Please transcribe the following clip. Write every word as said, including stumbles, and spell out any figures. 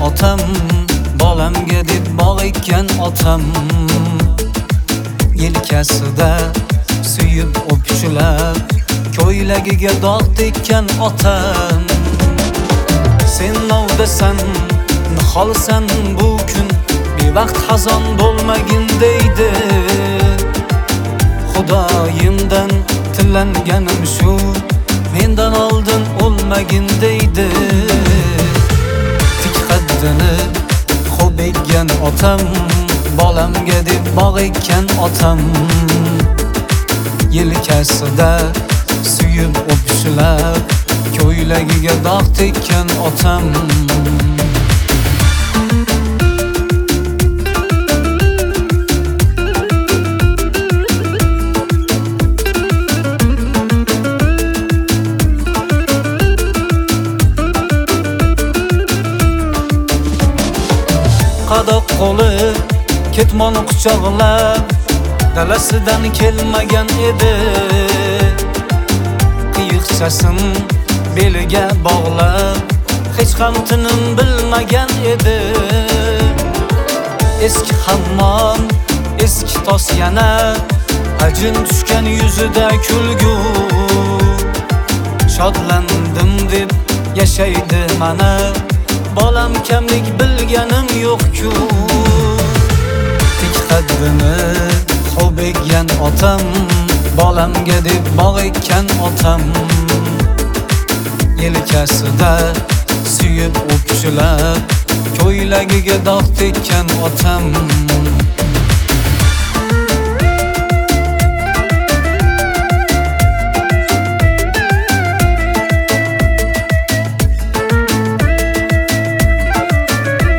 otam, bolamga deb bog' ekkan otam. Yelkasida suyib o'pishilab, ko'ylagiga dog' tekkan otam. Sen novdasan, niholsan bu kun, bevaqt xazon bo'lmagin deydi. Xudoyimdan tilanganim shu, mendan oldin o'lmagin deydi. Tik qaddini xo'b ekkan otam, bolamga deb bog' ekkan otam. Yelkasida suyib o'pishilab, ko'ylagiga dog' tekkan otam. Qadoq qo'li ketmon quchoqlab, dalasidan kelmagan edi. Qiyiqchasin beliga bog'lab, hech ham tinim bilmagan edi. Eski hammom, eski tos yana, ajin tushgan yuzida kulgu. Shodlandim deb yashaydi mana, bolam kamlik bilganim yo'q-ku. Tik qaddini xo'b ekkan otam, bolamga deb bog' ekkan otam. Yelkasida suyib o'pishilab, ko'ylagiga dog' tekkan otam.